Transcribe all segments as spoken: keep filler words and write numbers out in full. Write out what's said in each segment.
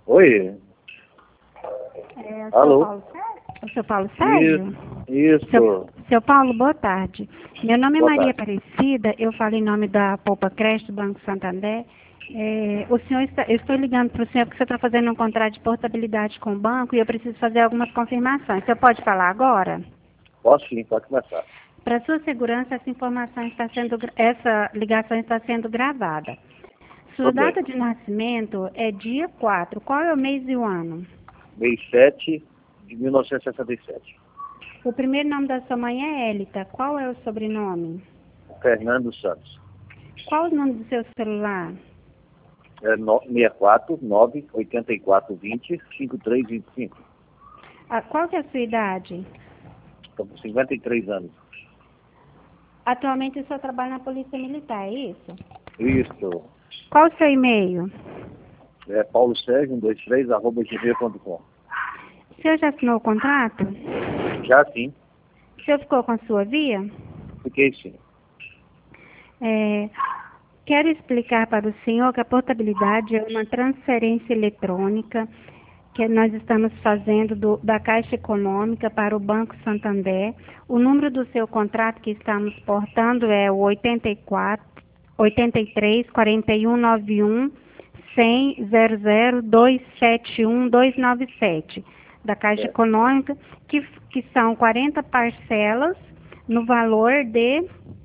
Oi? É, o Alô? seu Paulo Sérgio? O seu Paulo Sérgio? Isso. Seu, seu Paulo, boa tarde. Meu nome é Boa Maria tarde. Aparecida, eu falo em nome da Poupa Creche do Banco Santander. É, o senhor está, eu estou ligando para o senhor porque você está fazendo um contrato de portabilidade com o banco e eu preciso fazer algumas confirmações. Você pode falar agora? Posso sim, pode começar. Para sua segurança, essa informação está sendo, gra- essa ligação está sendo gravada. Sua Tudo bem. data de nascimento é dia quatro. Qual é o mês e o ano? Mês sete de mil novecentos e sessenta e sete. O primeiro nome da sua mãe é Élita. Qual é o sobrenome? Fernando Santos. Qual o nome do seu celular? É no, seis quatro nove oito quatro dois zero cinco três dois cinco. Ah, qual que é a sua idade? Estou com cinquenta e três anos. Atualmente o senhor trabalha na Polícia Militar, é isso? Isso. Qual o seu e-mail? É paulo sérgio um dois três arroba gmail ponto com. O senhor já assinou o contrato? Já sim. O senhor ficou com a sua via? Fiquei sim. É, quero explicar para o senhor que a portabilidade é uma transferência eletrônica que nós estamos fazendo do- da Caixa Econômica para o Banco Santander. O número do seu contrato que estamos portando é o oitenta e quatro, oitenta e três, quarenta e um, noventa e um, cem, zero zero, dois sete um, dois nove sete, da Caixa É. Econômica, que, que são quarenta parcelas no valor de...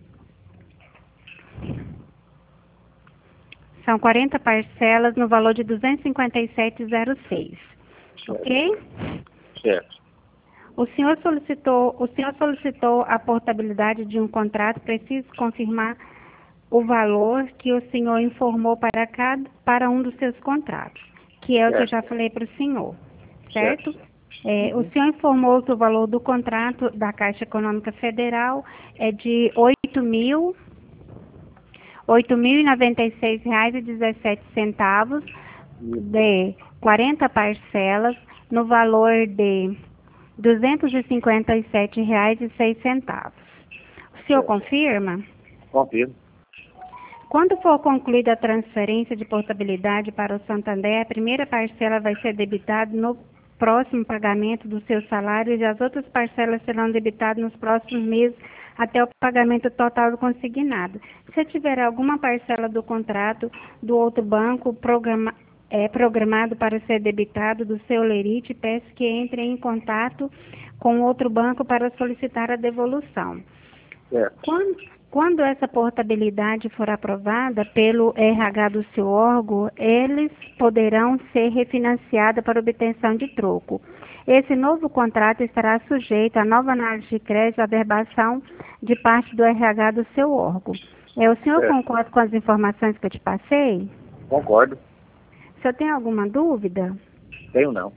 São quarenta parcelas no valor de duzentos e cinquenta e sete vírgula zero seis. Ok? Certo. O senhor solicitou, o senhor solicitou a portabilidade de um contrato, preciso confirmar o valor que o senhor informou para cada, para um dos seus contratos, que é o que eu Certo. já falei para o senhor, certo? Certo. É, o Uhum. senhor informou que o valor do contrato da Caixa Econômica Federal é de oito mil, oito mil e noventa e seis reais e dezessete centavos, de quarenta parcelas, no valor de duzentos e cinquenta e sete reais e seis centavos. O senhor Certo. confirma? Confirmo. Quando for concluída a transferência de portabilidade para o Santander, a primeira parcela vai ser debitada no próximo pagamento do seu salário e as outras parcelas serão debitadas nos próximos meses até o pagamento total do consignado. Se tiver alguma parcela do contrato do outro banco programa, é, programado para ser debitado do seu lerite, peço que entre em contato com outro banco para solicitar a devolução. Certo. Quando, quando essa portabilidade for aprovada pelo R H do seu órgão, eles poderão ser refinanciados para obtenção de troco. Esse novo contrato estará sujeito a nova análise de crédito e averbação de parte do R H do seu órgão. É, o senhor Certo. concorda com as informações que eu te passei? Concordo. O senhor tem alguma dúvida? Tenho não.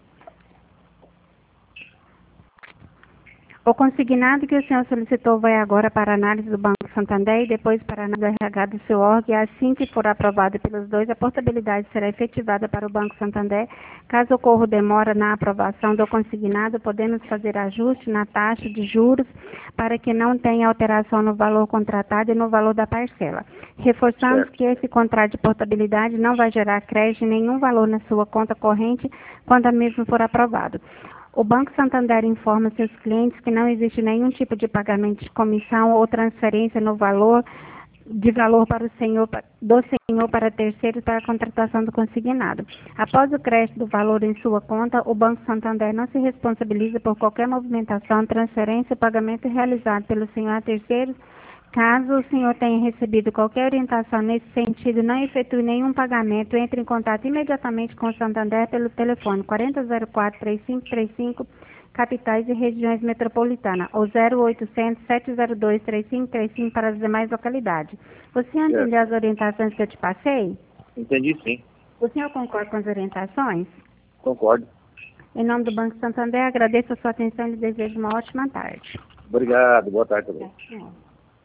O consignado que o senhor solicitou vai agora para a análise do Banco Santander e depois para a análise do R H do seu órgão, e assim que for aprovado pelos dois, a portabilidade será efetivada para o Banco Santander. Caso ocorra demora na aprovação do consignado, podemos fazer ajuste na taxa de juros para que não tenha alteração no valor contratado e no valor da parcela. Reforçamos Certo. que esse contrato de portabilidade não vai gerar crédito em nenhum valor na sua conta corrente quando a mesma for aprovado. O Banco Santander informa seus clientes que não existe nenhum tipo de pagamento de comissão ou transferência no valor de valor para o senhor, do senhor para terceiros para a contratação do consignado. Após o crédito do valor em sua conta, o Banco Santander não se responsabiliza por qualquer movimentação, transferência ou pagamento realizado pelo senhor a terceiros. Caso o senhor tenha recebido qualquer orientação nesse sentido, não efetue nenhum pagamento, entre em contato imediatamente com o Santander pelo telefone quatro zero zero quatro, três cinco três cinco, capitais e regiões metropolitanas, ou zero oitocentos, sete zero dois, três cinco três cinco para as demais localidades. O senhor Certo. entendeu as orientações que eu te passei? Entendi sim. O senhor concorda com as orientações? Concordo. Em nome do Banco Santander, agradeço a sua atenção e lhe desejo uma ótima tarde. Obrigado. Boa tarde também. Tchau.